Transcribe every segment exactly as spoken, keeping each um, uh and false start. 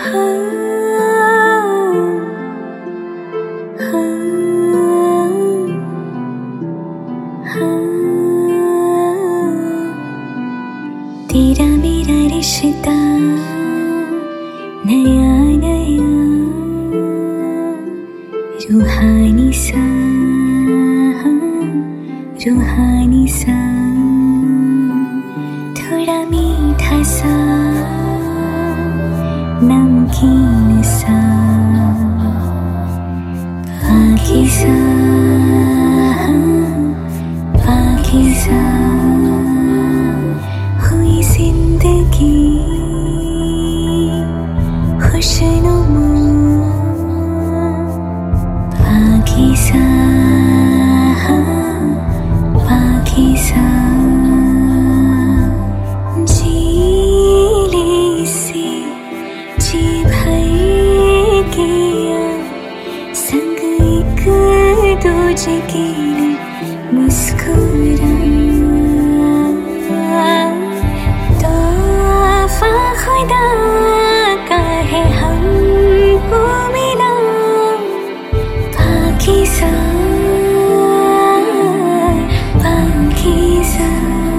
तेरा मेरा रिश्ता नया नया रूहानी सा रूहानी सा थोड़ा मीठा सा नमकीन सा पाकीज़ा पाकीज़ा हुई जिंदगी खुशनुमा पाकीज़ा पाकीज़ा जी ले से जी भर गया संग एक दूजे के लिए मुस्कुरा तोहफा खुदा का है हमको मिला पाकीज़ा पाकीज़ा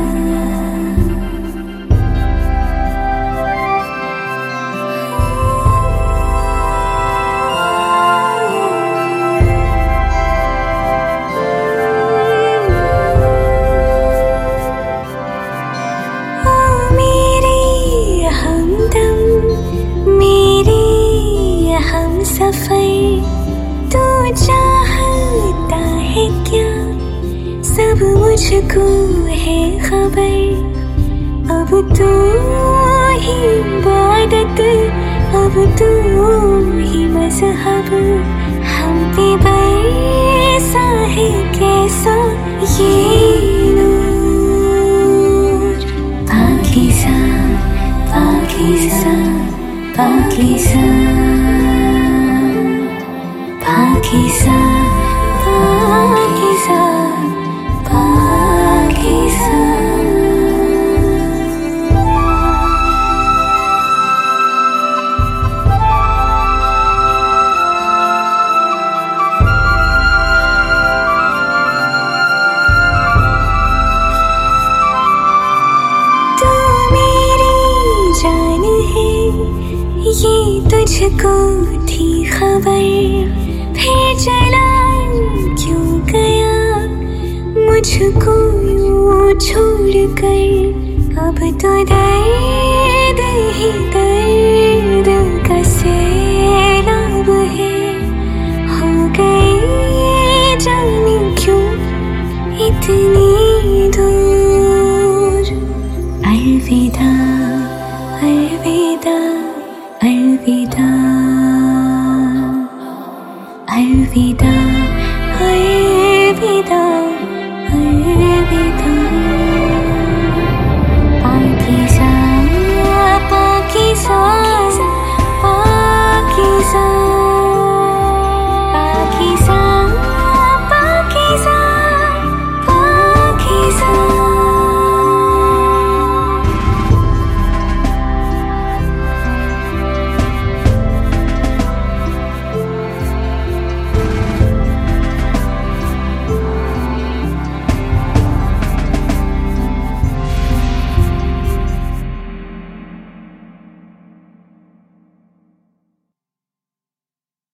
सफर तू चाहता है क्या सब मुझको है खबर अब तू ही इबादत अब तू ही मज़हब हम पे बरसा है कैसा ये नूर पाकीज़ा पाकीज़ा पाकीज़ा पाकीज़ा पाकीज़ा पाकीज़ा तू मेरी जान है ये तुझको थी खबर फिर चला क्यों गया मुझको यूं छोड़ कर अब तो दर्द ही दर्द का सैलाब है हो गई जाने क्यों इतनी दूर अलविदा अलविदा अलविदा अलविदा।